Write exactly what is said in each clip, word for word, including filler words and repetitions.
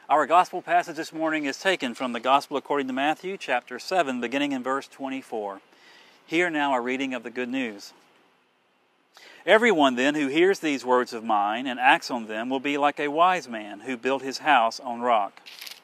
Our gospel passage this morning is taken from the Gospel according to Matthew, chapter seven, beginning in verse twenty-four. Hear now a reading of the good news. Everyone then who hears these words of mine and acts on them will be like a wise man who built his house on rock.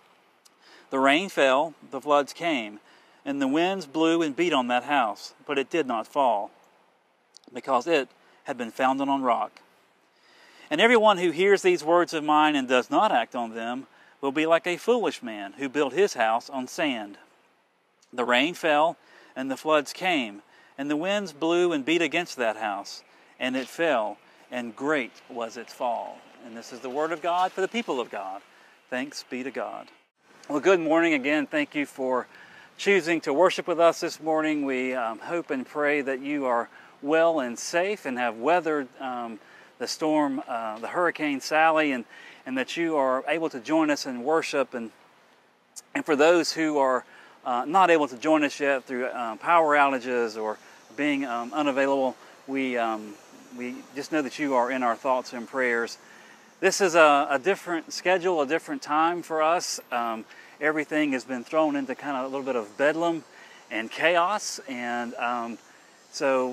The rain fell, the floods came, and the winds blew and beat on that house, but it did not fall, because it had been founded on rock. And everyone who hears these words of mine and does not act on them will be like a foolish man who built his house on sand. The rain fell, and the floods came, and the winds blew and beat against that house, and it fell, and great was its fall. And this is the word of God for the people of God. Thanks be to God. Well, good morning again. Thank you for choosing to worship with us this morning. We um, hope and pray that you are well and safe and have weathered um, the storm, uh, the Hurricane Sally, and and that you are able to join us in worship. And and for those who are uh, not able to join us yet through uh, power outages or being um, unavailable, we um, we just know that you are in our thoughts and prayers. This is a, a different schedule, a different time for us. Um, everything has been thrown into kind of a little bit of bedlam and chaos, and um, so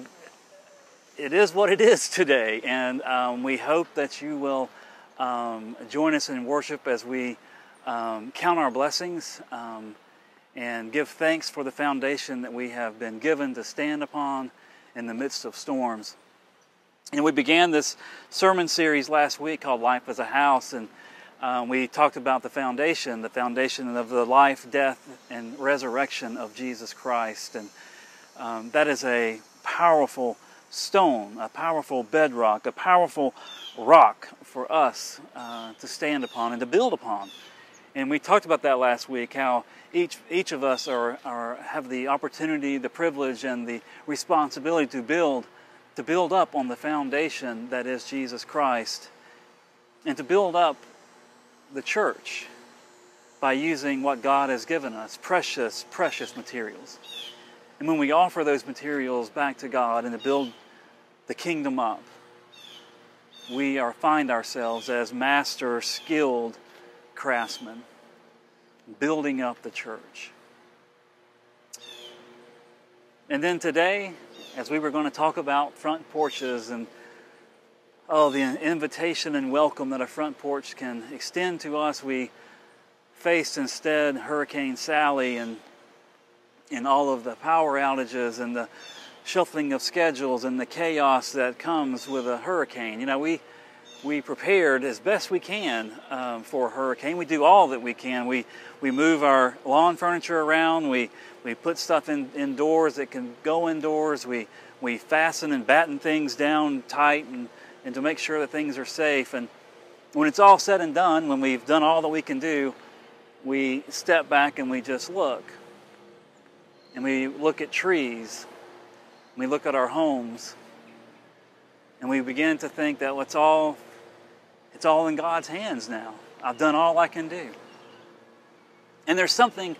it is what it is today. And um, we hope that you will Um, join us in worship as we um, count our blessings um, and give thanks for the foundation that we have been given to stand upon in the midst of storms. And we began this sermon series last week called Life as a House, and um, we talked about the foundation, the foundation of the life, death, and resurrection of Jesus Christ. And um, that is a powerful stone, a powerful bedrock, a powerful rock for us uh, to stand upon and to build upon. And we talked about that last week, how each each of us are, are have the opportunity, the privilege, and the responsibility to build to build up on the foundation that is Jesus Christ, and to build up the church by using what God has given us, precious, precious materials. And when we offer those materials back to God and to build the kingdom up, we are find ourselves as master, skilled craftsmen, building up the church. And then today, as we were going to talk about front porches and oh, the invitation and welcome that a front porch can extend to us, we faced instead Hurricane Sally and and all of the power outages and the shuffling of schedules and the chaos that comes with a hurricane. You know, we we prepared as best we can um, for a hurricane. We do all that we can. We we move our lawn furniture around. We we put stuff in indoors that can go indoors. We we fasten and batten things down tight and, and to make sure that things are safe. And when it's all said and done, when we've done all that we can do, we step back and we just look. And we look at trees. We look at our homes, and we begin to think that it's all, it's all in God's hands now. I've done all I can do. And there's something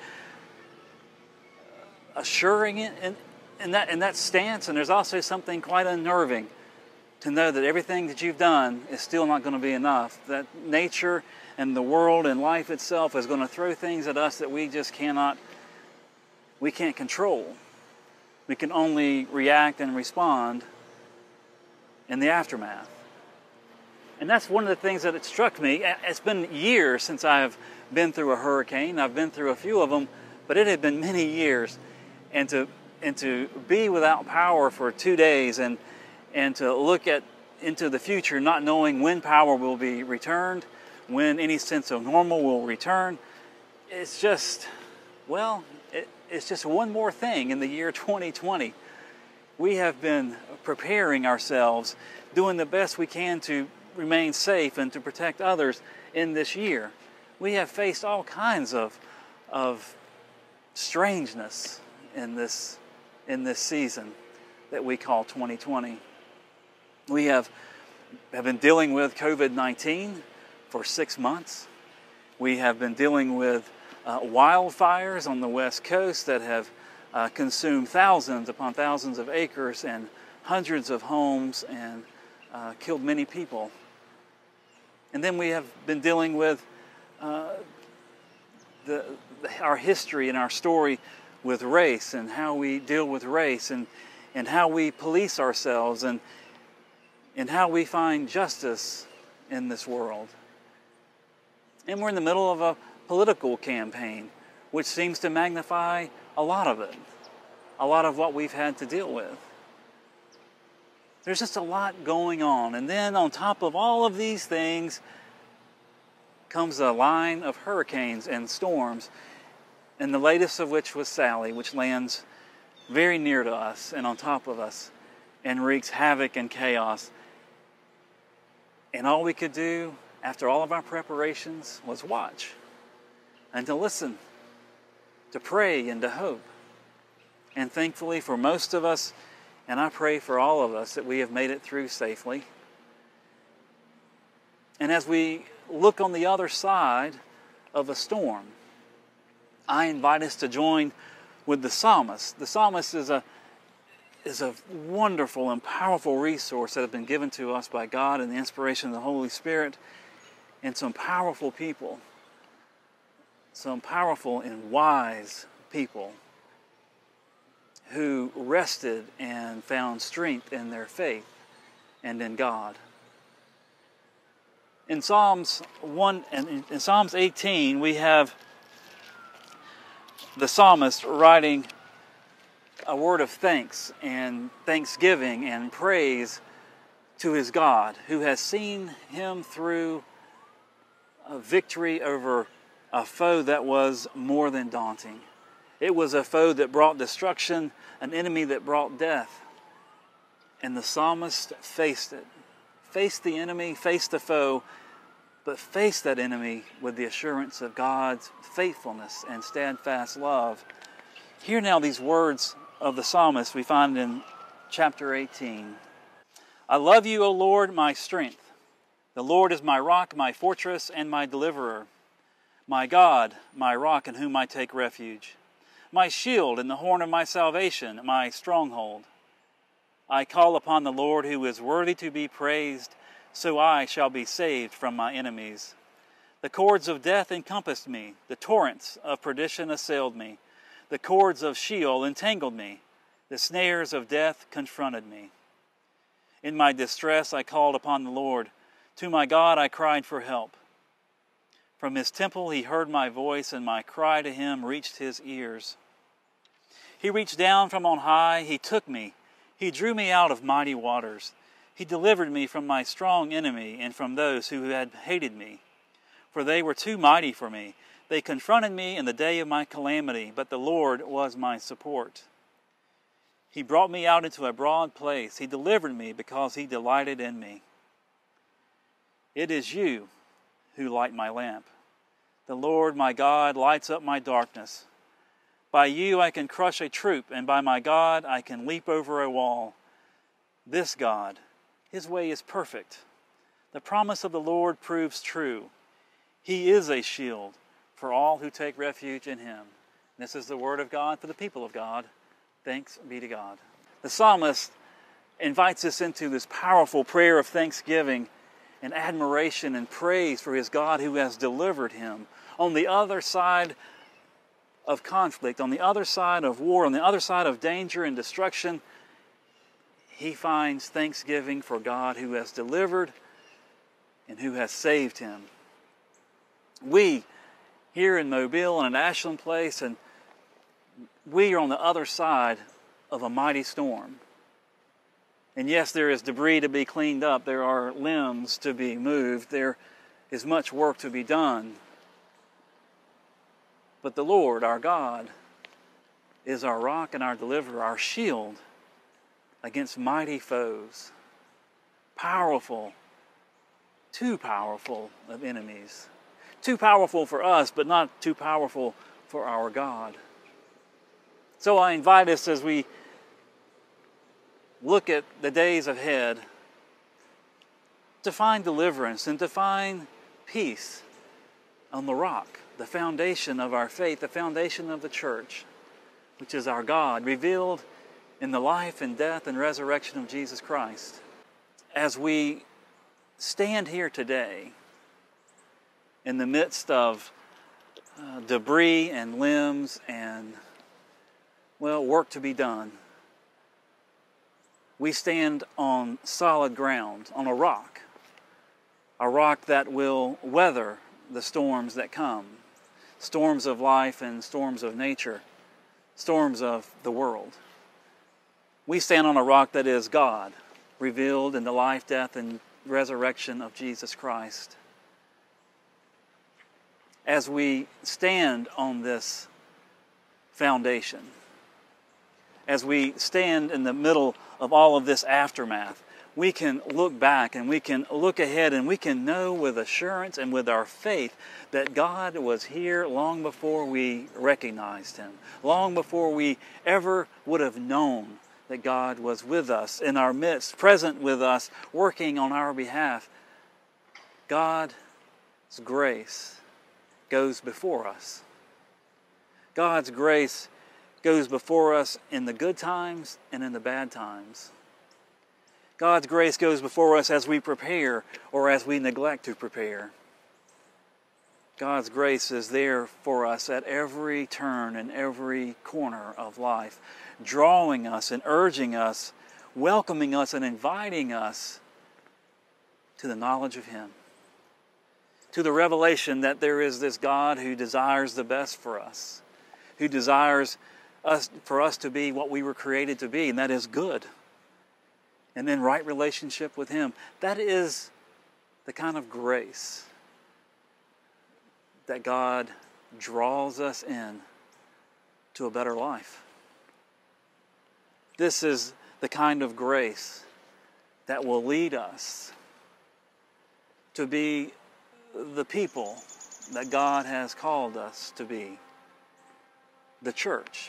assuring in, in, in, that, in that stance, and there's also something quite unnerving to know that everything that you've done is still not going to be enough, that nature and the world and life itself is going to throw things at us that we just cannot, we can't control. We can only react and respond in the aftermath. And that's one of the things that it struck me. It's been years since I've been through a hurricane. I've been through a few of them, but it had been many years. And to and to be without power for two days and and to look at into the future, not knowing when power will be returned, when any sense of normal will return, it's just, well, it, it's just one more thing in the year twenty twenty. We have been preparing ourselves, doing the best we can to remain safe and to protect others in this year. We have faced all kinds of of strangeness in this in this season that we call twenty twenty. We have have been dealing with COVID nineteen for six months. We have been dealing with uh, wildfires on the West Coast that have uh, consumed thousands upon thousands of acres and hundreds of homes and uh, killed many people. And then we have been dealing with uh, the, our history and our story with race, and how we deal with race, and, and how we police ourselves, and, and how we find justice in this world. And we're in the middle of a political campaign, which seems to magnify a lot of it, a lot of what we've had to deal with. There's just a lot going on. And then on top of all of these things comes a line of hurricanes and storms, and the latest of which was Sally, which lands very near to us and on top of us and wreaks havoc and chaos. And all we could do after all of our preparations was watch and to listen, to pray and to hope. And thankfully for most of us, and I pray for all of us, that we have made it through safely. And as we look on the other side of a storm, I invite us to join with the psalmist. The psalmist is a, is a wonderful and powerful resource that has been given to us by God and the inspiration of the Holy Spirit, and some powerful people, some powerful and wise people who rested and found strength in their faith and in God. In Psalms one and in Psalms eighteen, we have the psalmist writing a word of thanks and thanksgiving and praise to his God, who has seen him through a victory over a foe that was more than daunting. It was a foe that brought destruction, an enemy that brought death. And the psalmist faced it. Faced the enemy, faced the foe, but faced that enemy with the assurance of God's faithfulness and steadfast love. Hear now these words of the psalmist we find in chapter eighteen. I love you, O Lord, my strength. The Lord is my rock, my fortress, and my deliverer. My God, my rock in whom I take refuge. My shield and the horn of my salvation, my stronghold. I call upon the Lord who is worthy to be praised, so I shall be saved from my enemies. The cords of death encompassed me, the torrents of perdition assailed me. The cords of Sheol entangled me, the snares of death confronted me. In my distress I called upon the Lord. To my God I cried for help. From his temple he heard my voice, and my cry to him reached his ears. He reached down from on high, he took me, he drew me out of mighty waters. He delivered me from my strong enemy and from those who had hated me. For they were too mighty for me. They confronted me in the day of my calamity, but the Lord was my support. He brought me out into a broad place. He delivered me because he delighted in me. It is you who light my lamp. The Lord my God lights up my darkness. By you I can crush a troop, and by my God I can leap over a wall. This God, his way is perfect. The promise of the Lord proves true. He is a shield for all who take refuge in him. This is the word of God for the people of God. Thanks be to God. The psalmist invites us into this powerful prayer of thanksgiving and admiration and praise for his God who has delivered him. On the other side of conflict, on the other side of war, on the other side of danger and destruction, he finds thanksgiving for God who has delivered and who has saved him. We, here in Mobile and at Ashland Place, and we are on the other side of a mighty storm. And yes, there is debris to be cleaned up. There are limbs to be moved. There is much work to be done. But the Lord, our God, is our rock and our deliverer, our shield against mighty foes, powerful, too powerful of enemies. Too powerful for us, but not too powerful for our God. So I invite us as we look at the days ahead to find deliverance and to find peace on the rock, the foundation of our faith, the foundation of the church, which is our God, revealed in the life and death and resurrection of Jesus Christ. As we stand here today in the midst of uh, debris and limbs and, well, work to be done. We stand on solid ground, on a rock, a rock that will weather the storms that come, storms of life and storms of nature, storms of the world. We stand on a rock that is God, revealed in the life, death, and resurrection of Jesus Christ. As we stand on this foundation, as we stand in the middle of all of this aftermath, we can look back and we can look ahead and we can know with assurance and with our faith that God was here long before we recognized Him, long before we ever would have known that God was with us, in our midst, present with us, working on our behalf. God's grace goes before us. God's grace goes before us in the good times and in the bad times. God's grace goes before us as we prepare or as we neglect to prepare. God's grace is there for us at every turn and every corner of life, drawing us and urging us, welcoming us and inviting us to the knowledge of Him, to the revelation that there is this God who desires the best for us, who desires us for us to be what we were created to be, and that is good. And then right relationship with Him. That is the kind of grace that God draws us in to a better life. This is the kind of grace that will lead us to be the people that God has called us to be, the church.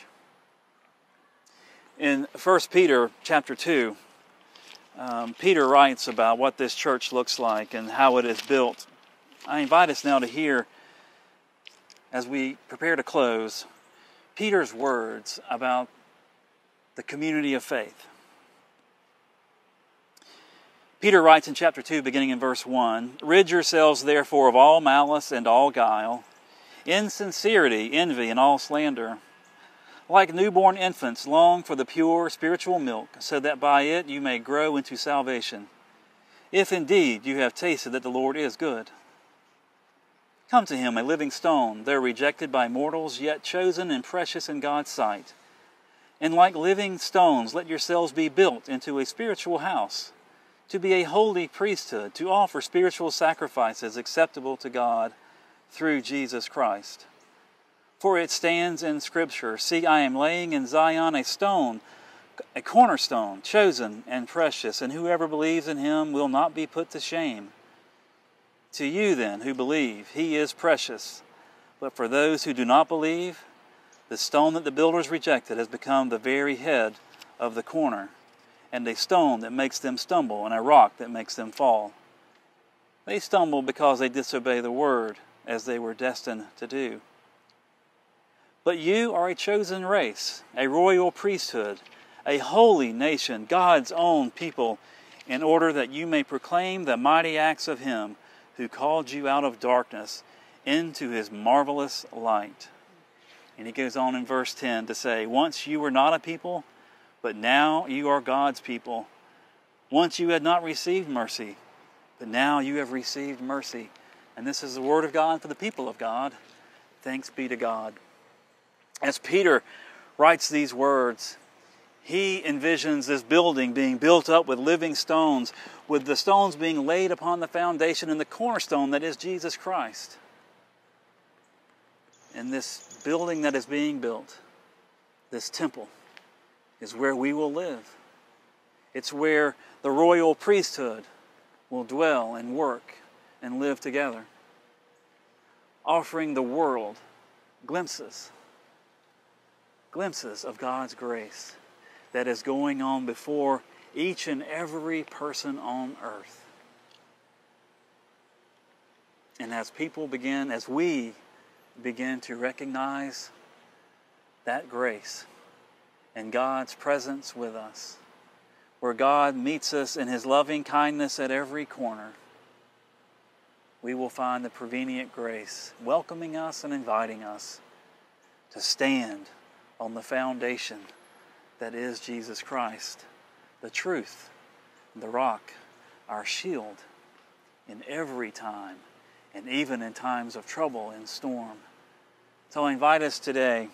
In First Peter chapter two, um, Peter writes about what this church looks like and how it is built. I invite us now to hear, as we prepare to close, Peter's words about the community of faith. Peter writes in chapter two, beginning in verse one, "Rid yourselves therefore of all malice and all guile, insincerity, envy, and all slander. Like newborn infants, long for the pure spiritual milk, so that by it you may grow into salvation, if indeed you have tasted that the Lord is good. Come to Him, a living stone, though rejected by mortals, yet chosen and precious in God's sight. And like living stones, let yourselves be built into a spiritual house, to be a holy priesthood, to offer spiritual sacrifices acceptable to God through Jesus Christ. For it stands in Scripture, See, I am laying in Zion a stone, a cornerstone, chosen and precious, and whoever believes in Him will not be put to shame. To you then, who believe, He is precious. But for those who do not believe, the stone that the builders rejected has become the very head of the corner, and a stone that makes them stumble, and a rock that makes them fall. They stumble because they disobey the word, as they were destined to do. But you are a chosen race, a royal priesthood, a holy nation, God's own people, in order that you may proclaim the mighty acts of Him who called you out of darkness into His marvelous light." And he goes on in verse ten to say, "Once you were not a people, but now you are God's people. Once you had not received mercy, but now you have received mercy." And this is the word of God for the people of God. Thanks be to God. As Peter writes these words, he envisions this building being built up with living stones, with the stones being laid upon the foundation and the cornerstone that is Jesus Christ. And this building that is being built, this temple, is where we will live. It's where the royal priesthood will dwell and work and live together, offering the world glimpses, glimpses of God's grace that is going on before each and every person on earth. And as people begin, as we begin to recognize that grace and God's presence with us, where God meets us in His loving kindness at every corner, we will find the prevenient grace welcoming us and inviting us to stand on the foundation that is Jesus Christ, the truth, the rock, our shield in every time, and even in times of trouble and storm. So I invite us today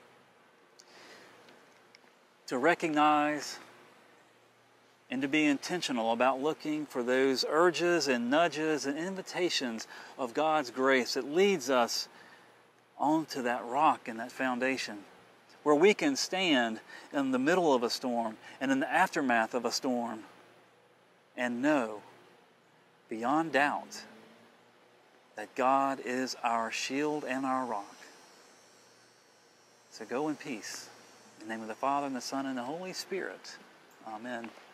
to recognize and to be intentional about looking for those urges and nudges and invitations of God's grace that leads us onto that rock and that foundation, where we can stand in the middle of a storm and in the aftermath of a storm and know beyond doubt that God is our shield and our rock. So go in peace. In the name of the Father, and the Son, and the Holy Spirit. Amen.